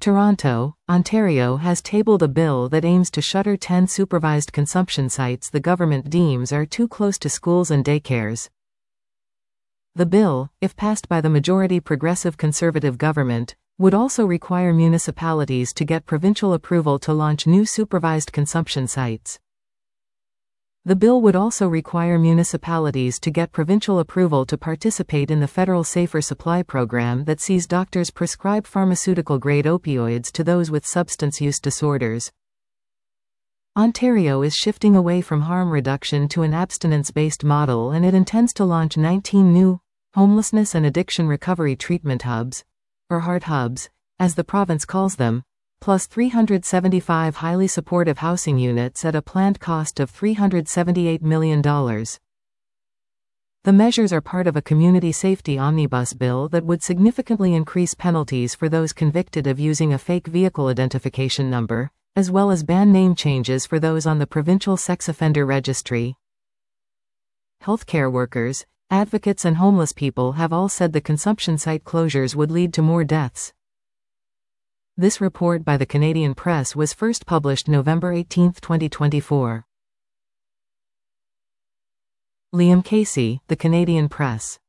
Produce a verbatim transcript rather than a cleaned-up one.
Toronto, Ontario has tabled a bill that aims to shutter ten supervised consumption sites the government deems are too close to schools and daycares. The bill, if passed by the majority Progressive Conservative government, would also require municipalities to get provincial approval to launch new supervised consumption sites. The bill would also require municipalities to get provincial approval to participate in the federal Safer Supply program that sees doctors prescribe pharmaceutical-grade opioids to those with substance use disorders. Ontario is shifting away from harm reduction to an abstinence-based model, and it intends to launch nineteen new homelessness and addiction recovery treatment hubs, or HART hubs, as the province calls them, plus three hundred seventy-five highly supportive housing units at a planned cost of three hundred seventy-eight million dollars. The measures are part of a community safety omnibus bill that would significantly increase penalties for those convicted of using a fake vehicle identification number, as well as ban name changes for those on the provincial sex offender registry. Healthcare workers, advocates and homeless people have all said the consumption site closures would lead to more deaths. This report by the Canadian Press was first published November eighteenth, twenty twenty-four. Liam Casey, The Canadian Press.